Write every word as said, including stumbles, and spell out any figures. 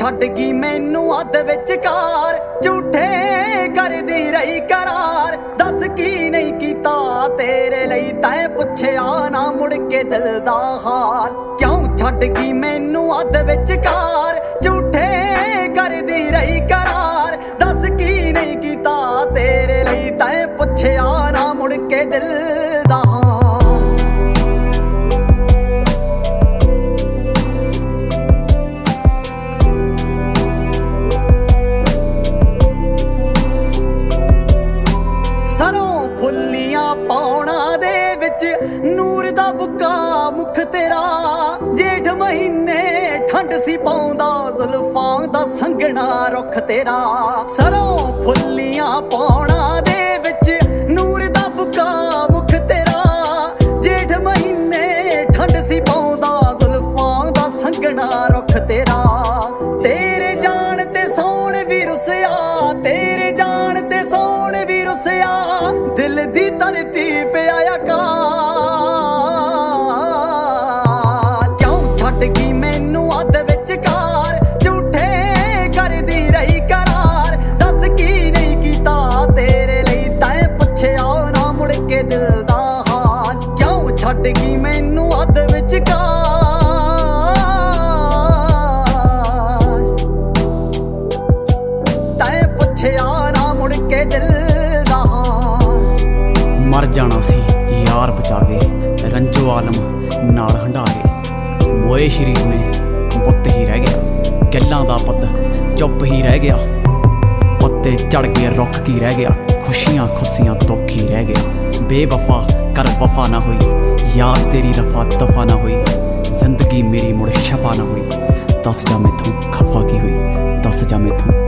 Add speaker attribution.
Speaker 1: ਛੱਡ ਗਈ ਮੈਨੂੰ ਅੱਧ ਵਿਚਕਾਰ, ਝੂਠੇ ਕਰਦੀ ਰਹੀ ਕਰਾਰ। ਦੱਸ ਕੀ ਨਹੀਂ ਕੀਤਾ ਤੇਰੇ ਲਈ, ਤੈਂ ਪੁੱਛਿਆ ਨਾ ਮੁੜ ਕੇ ਦਿਲ ਦਾ ਹਾਲ। ਕਿਉਂ ਛੱਡ ਗਈ ਮੈਨੂੰ ਅੱਧ ਵਿਚਕਾਰ, ਝੂਠੇ ਕਰਦੀ ਰਹੀ ਕਰਾਰ। ਦੱਸ ਕੀ ਨਹੀਂ ਕੀਤਾ ਤੇਰੇ ਲਈ, ਤੈਂ ਪੁੱਛਿਆ ਨਾ ਮੁੜ ਕੇ ਦਿਲ ਦਾ ਹਾਲ। ਫੁੱਲੀਆਂ ਪੌਣਾ ਦੇ ਵਿੱਚ ਨੂਰ ਦਾ ਬੁੱਕਾ ਮੁਖ ਤੇਰਾ, ਜੇਠ ਮਹੀਨੇ ਠੰਡ ਸੀ ਪਾਉਂਦਾ ਜ਼ੁਲਫਾਂ ਦਾ ਸੰਘਣਾ ਰੁੱਖ ਤੇਰਾ। ਸਰੋਂ ਫੁੱਲੀਆਂ ਪੌਣਾ ਦੇ ਵਿੱਚ ਨੂਰ ਦਾ ਬੁੱਕਾ ਮੁਖ ਤੇਰਾ, ਜੇਠ ਮਹੀਨੇ ਠੰਡ ਸੀ ਪਾਉਂਦਾ ਜ਼ੁਲਫਾਂ ਦਾ ਸੰਘਣਾ ਰੁੱਖ ਤੇਰਾ। ਤੇਰੇ ਜਾਣ ਤੇ ਸੌਣ ਵੀ ਰੁੱਸਿਆ, ਤੇਰੇ ਜਾਣ ਤੇ ਸੌਣ ਵੀ ਰੁੱਸਿਆ, ਦਿਲ ਦੀ ਧਰਤੀ ਪਿਆ ਕਾਲ। ਕਿਉਂ ਛੱਡ ਗਈ ਮੈਨੂੰ ਅੱਧ ਵਿਚਕਾਰ, ਝੂਠੇ ਕਰਦੀ ਰਹੀ ਕਰਾਰ। ਦੱਸ ਕੀ ਨਹੀਂ ਕੀਤਾ ਤੇਰੇ ਲਈ, ਤੈਂ ਪੁੱਛਿਆ ਨਾ ਮੁੜ ਕੇ ਦਿਲ ਦਾ ਹਾਲ। ਕਿਉਂ ਛੱਡ ਗਈ ਮੈਨੂੰ ਅੱਧ ਵਿਚਕਾਰ, ਤੈਂ ਪੁੱਛਿਆ ਨਾ ਮੁੜ ਕੇ ਦਿਲ ਦਾ ਹਾਲ।
Speaker 2: ਮਰ ਜਾਣਾ ਸੀ ਯਾਰ ਬਚਾ ਕੇ, ਰੰਜੋ ਆਲਮ ਨਾਲ ਹੰਡਾਏ। ਮੋਏ ਸ਼ਰੀਰ ਨੇ ਬੁੱਤ ਹੀ ਰਹਿ ਗਿਆ, ਗੱਲਾਂ ਦਾ ਪੁੱਤ ਚੁੱਪ ਹੀ ਰਹਿ ਗਿਆ। ਪੱਤੇ ਚੜ ਕੇ ਰੁੱਖ ਕੀ ਰਹਿ ਗਿਆ, ਖੁਸ਼ੀਆਂ ਖੁਸ਼ੀਆਂ ਦੁੱਖ ਹੀ ਰਹਿ ਗਿਆ। ਬੇਵਫਾ ਕਰ ਵਫਾ ਨਾ ਹੋਈ, ਯਾਰ ਤੇਰੀ ਰਫਾ ਦਫਾ ਨਾ ਹੋਈ। ਜ਼ਿੰਦਗੀ ਮੇਰੀ ਮੁੜ ਸ਼ਫਾ ਨਾ ਹੋਈ, ਦੱਸ ਜਾ ਮੈਥੋਂ ਖਫਾ ਕੀ ਹੋਈ, ਦੱਸ ਜਾ ਮੈਥੋਂ